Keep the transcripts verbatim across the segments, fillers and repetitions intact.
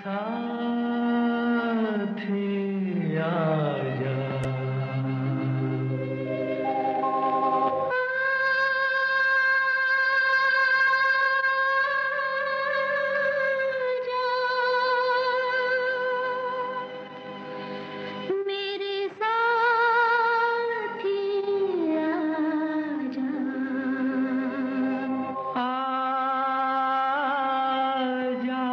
साथी आजा, मेरे साथी आजा, आजा,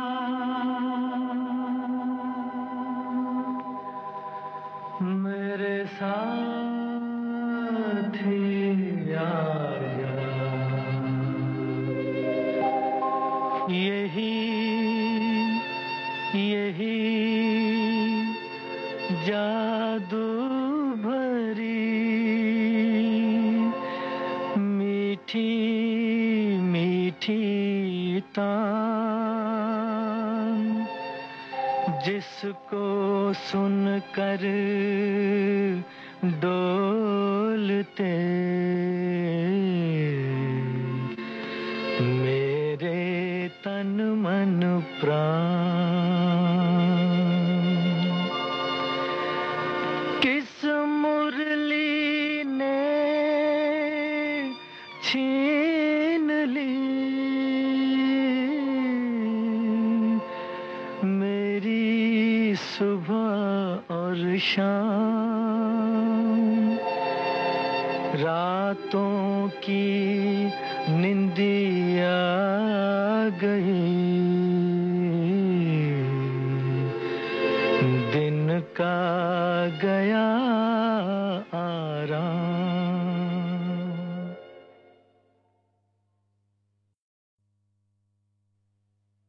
मेरे साथी आजा, यही यही जादू भरी मीठी मीठी तान, जिसको सुनकर डोलते मेरे तन मन प्राण। किस मुरली ने छीन ली मेरी सुबह और शाम, रातों की निंदिया गई